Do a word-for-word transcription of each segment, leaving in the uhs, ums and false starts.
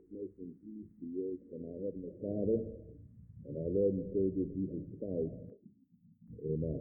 Grace and peace be yours from our Heavenly Father and our Lord and Savior Jesus Christ. Amen.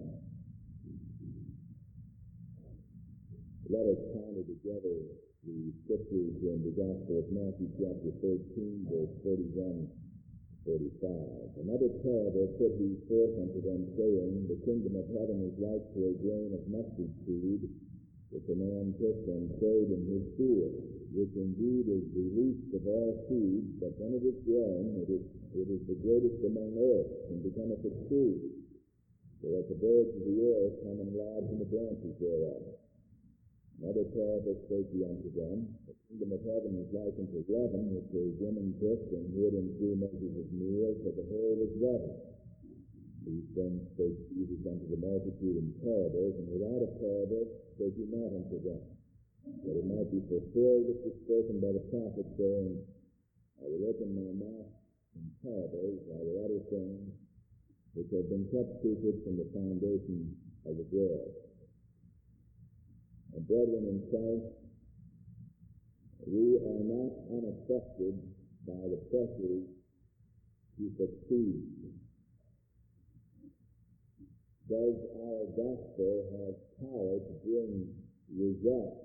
Let us ponder together the scriptures in the Gospel of Matthew chapter thirteen, verse thirty-one to thirty-five. Another parable put he forth unto them, saying, The kingdom of heaven is like to a grain of mustard seed, which a man took and sowed in his field, which indeed is the least of all seeds, but when it is grown, it is, it is the greatest among earth, and becometh a tree, so that the birds of the air come and lodge in the branches thereof. Another parable spake he unto them, The kingdom of heaven is like unto leaven, which a woman took and hid in three measures of meal, till the whole was leavened. These things spake Jesus unto the multitude in parables, and without a parable spake he not unto them, that it might be fulfilled which was spoken by the prophet, saying, I will open my mouth in parables, I will utter things which have been kept secret from the foundation of the world. And brethren in Christ, we are not unaffected by the pressures to succeed. Does our gospel have power to bring results?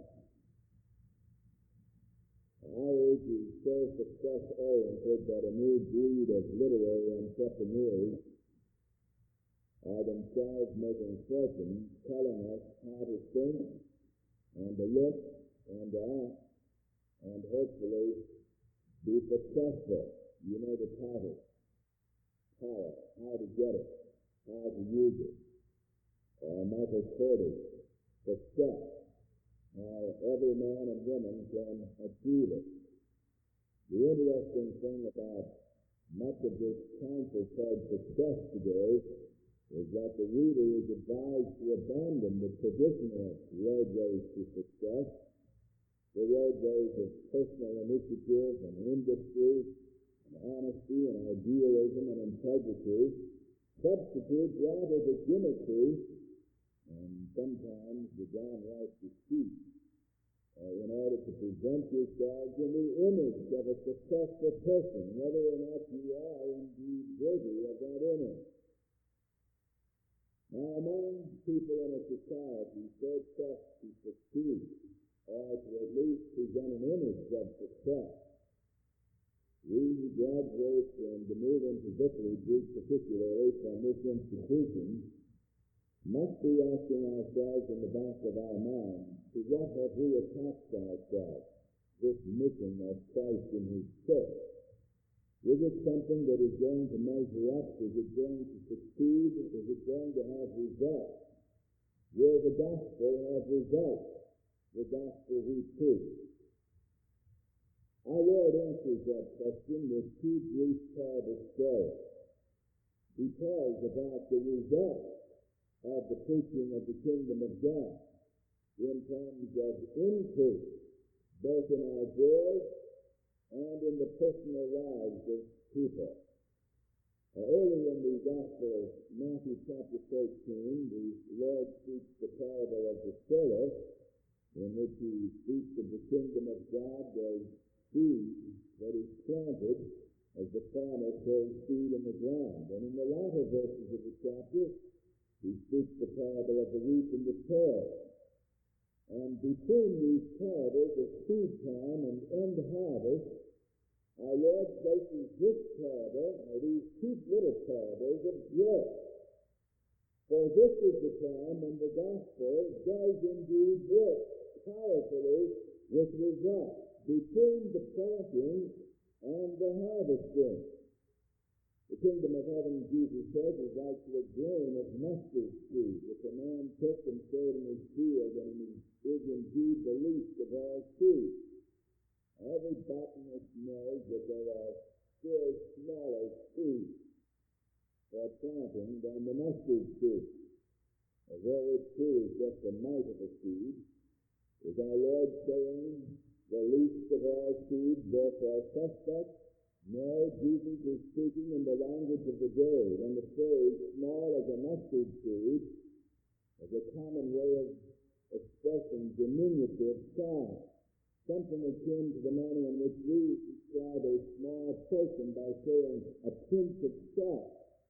Our age is so success-oriented that a new breed of literary entrepreneurs are themselves making fortunes, telling us how to think and to look and to act and hopefully be successful. You know the title, Power, How to Get It, How to Use It. Uh, Michael Porter, Success, how every man and woman can achieve it. The interesting thing about much of this counsel called success today is that the reader is advised to abandon the traditional roadways to success, the roadways of personal initiative and industry and honesty and idealism and integrity, substitute rather the gimmickry and sometimes the downright deceit uh, in order to present yourselves in the image of a successful person, whether or not you are indeed worthy of that image. Now, among people in a society so pressed to succeed, or to at least present an image of success, we who graduate and move into vicarages, particularly from this institution, must be asking ourselves in the back of our minds, to what have we attached ourselves, this mission of Christ in His church? Is it something that is going to measure up? Is it going to succeed? Is it going to have results? Will the gospel have results? The gospel we preach. Our Lord answers that question with two brief parable stories. He tells about the results of the preaching of the kingdom of God in terms of increase, both in our world and in the personal lives of people. Uh, early in the Gospel of Matthew chapter thirteen, the Lord speaks the parable of the sower, in which he speaks of the kingdom of God as seed that is planted as the farmer sows seed in the ground. And in the latter verses of the chapter, he speaks the parable of the wheat and the tare. And between these parables of seed time and end harvest, our Lord places this parable, or these two little parables, of growth. For this is the time when the gospel does indeed work powerfully with results between the planting and the harvesting. The kingdom of heaven, Jesus says, is like to a grain of mustard seed, which a man took and sowed in his field, and it is indeed the least of all seeds. Every botanist knows that there are still smaller seeds for planting than the mustard seed. Although it too is just a mite of a seed, is our Lord saying the least of all seeds, therefore suspect? No, Jesus is speaking in the language of the day, when the phrase small as a mustard seed is a common way of expressing diminutive size, something akin to the manner in which we describe a by saying a pinch of salt.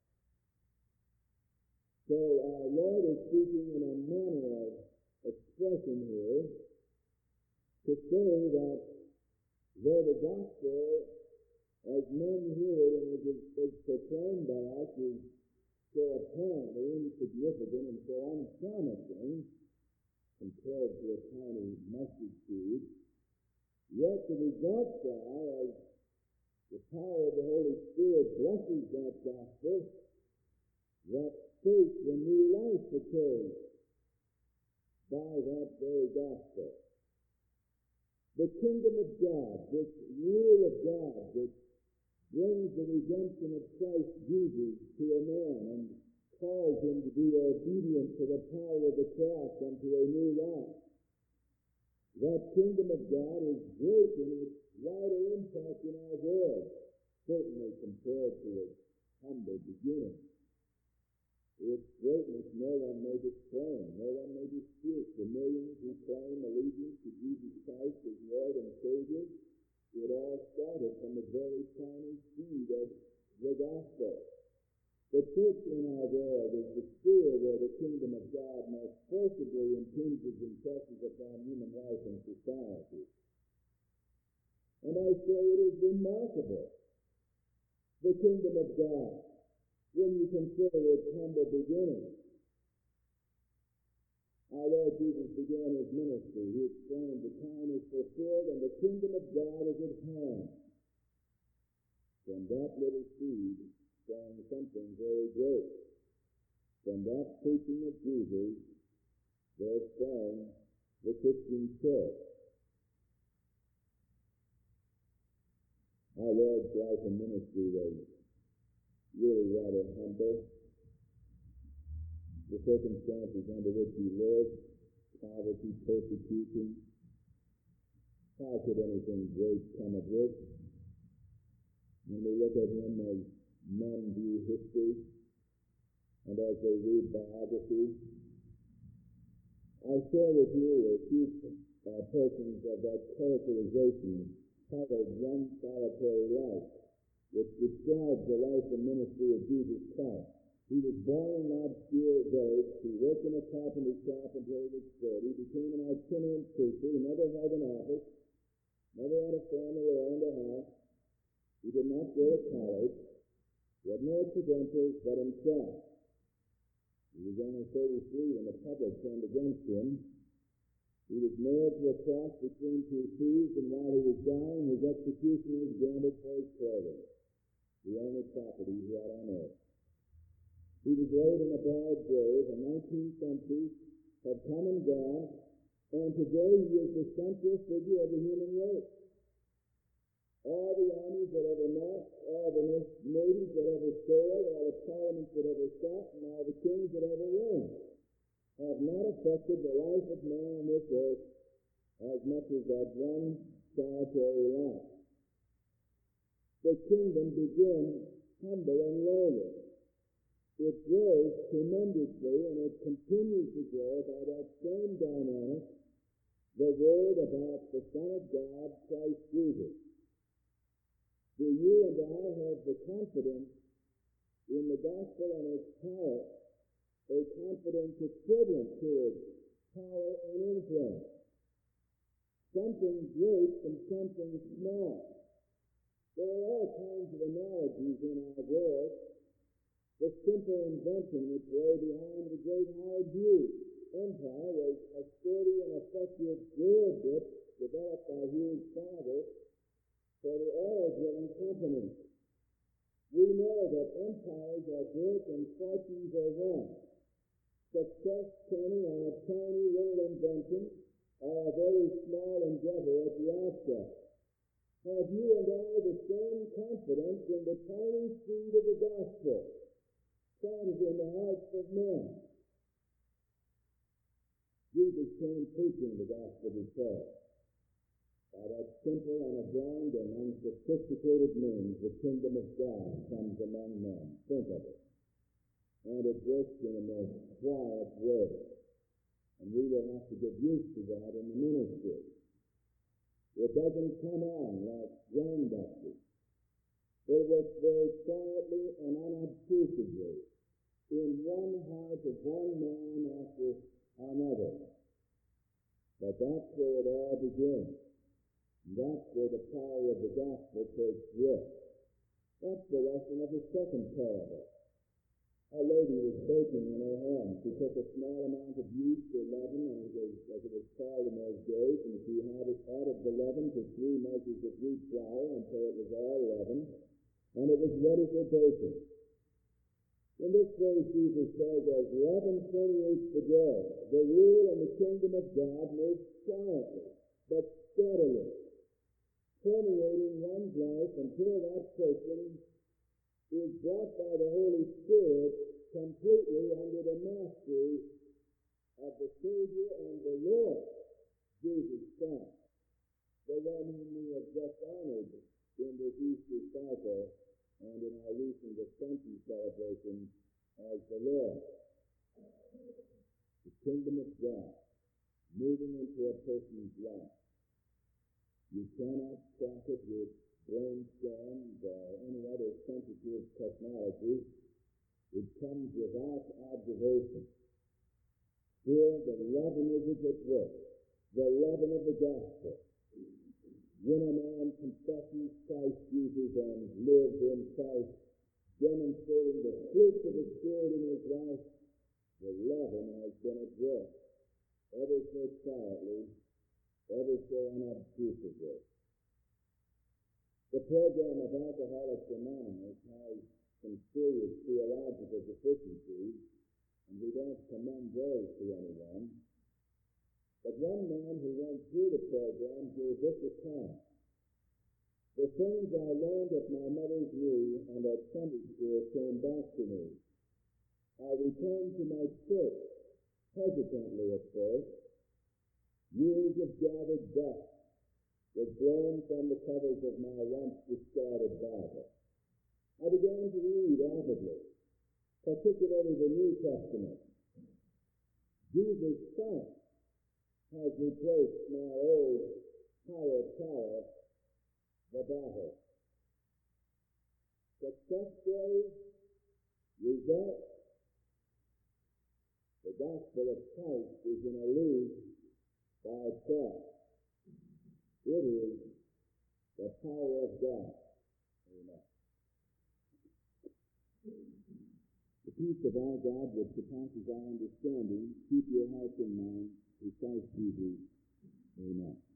So our Lord is speaking in a manner of expression here to say that though the gospel, as men hear it and it is, is proclaimed by us, is so apparently insignificant and so unpromising compared to a tiny mustard seed, yet the results are, as the power of the Holy Spirit blesses that gospel, that faith and new life occurs by that very gospel. The kingdom of God, this rule of God, which brings the redemption of Christ Jesus to a man and calls him to be obedient to the power of the cross and to a new life. That kingdom of God is great in its wider impact in our world, certainly compared to its humble beginning. Its greatness no one may explain, no one may dispute. The millions who claim allegiance to Jesus Christ as Lord and Savior, it all started from the very tiny seed of the gospel. The church in our world is the sphere where the kingdom of God most forcibly impinges and presses upon human life and society. And I say it is remarkable, the kingdom of God, when you consider its humble beginning. Our Lord Jesus began his ministry. He explained the time is fulfilled and the kingdom of God is at hand. From that little seed sprang something very great. From that preaching of Jesus, there sprang the Christian church. Our Lord's life and ministry was really rather humble. The circumstances under which he lived, poverty, persecution, how could anything great come of this? When we look at him as men view history and as they read biography, I share with you a few uh, portions of that characterization titled One Solitary Life, which describes the life and ministry of Jesus Christ. He was born in an obscure village. He worked in a carpenter shop until he was thirty. He became an itinerant preacher. He never held an office, never had a family or owned a house. He did not go to college. He had no credentials but himself. He was only thirty-three when the public turned against him. He was nailed to a cross between two thieves, and while he was dying, his executioners gambled for his clothing, the only property he had on earth. He was laid in a borrowed grave, and nineteen centuries have come and gone, and today he is the central figure of the human race. All the armies that ever marched, all the navies that ever sailed, all the parliaments that ever sat, and all the kings that ever reigned have not affected the life of man on this earth as much as that one solitary life. The kingdom begins humble and lowly. It grows tremendously, and it continues to grow by that same dynamic, the word about the Son of God, Christ Jesus. Do you and I have the confidence in the gospel and its power, a confidence equivalent to its power and influence? Something great and something small. There are all kinds of analogies in our world. The simple invention which lay behind the great Howard Hughes empire was a sturdy and effective drill bit developed by Hughes' father for the oil drilling company. We know that empires are built and fortunes are won. Success turning on a tiny little invention or a very small endeavor at the outset. Have you and I the same confidence in the tiny seed of the gospel planted in the hearts of men? Jesus came preaching the gospel before. By that simple, unadorned, and unsophisticated means, the kingdom of God comes among men. Think of it. And it works in a most quiet way. And we will have to get used to that in the ministry. It doesn't come on like gangbusters. It was very quietly and unobtrusively in one heart of one man after another. But that's where it all begins. That's where the power of the gospel takes root. That's the lesson of the second parable. A lady was baking in her home. She took a small amount of yeast or leaven, and it was, as it was called in those days, and she added, added the leaven to three measures of wheat flour until it was all leavened, and it was ready for baking. In this way, Jesus says, as leaven permeates the dough, the rule and the kingdom of God moves quietly, but steadily, permeating one's life until that person is brought by the Holy Spirit completely under the mastery of the Savior and the Lord, Jesus Christ, the one whom we have just honored in this Easter cycle and in our recent Ascension celebration as the Lord. The kingdom of God moving into a person's life. You cannot track it with brain scans or any other sensitive technology. It comes without observation. Still, the leaven is at work, the leaven of the gospel. When a man confesses Christ Jesus and lives in Christ, demonstrating the fruits of the Spirit in his life, the leaven has been at work, ever so quietly, ever so unobtrusively. The program of Alcoholics Anonymous has some serious theological deficiencies, and we don't commend those to anyone. But one man who went through the program gave this account. The things I learned at my mother's knee and at Sunday school came back to me. I returned to my church, hesitantly at first. Years of gathered dust was blown from the covers of my once discarded Bible. I began to read avidly, particularly the New Testament. Jesus Christ has replaced my old higher power, the battle. Success stories, results. The gospel of Christ is in a league by itself. It is the power of God. Amen. The peace of our God, which surpasses our understanding, keep your hearts and minds through Christ Jesus. Amen.